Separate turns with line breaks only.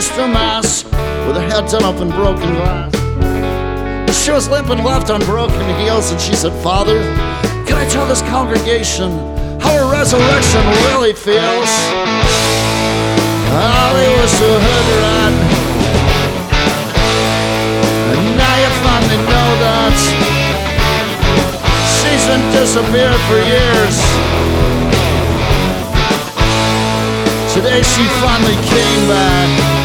to mass with her head done up in broken glass. She was limping left on broken heels, and she said, "Father, can I tell this congregation how a resurrection really feels?" Oh, he was so hood rat, and now you finally know that she's been disappeared for years. Today she finally came back.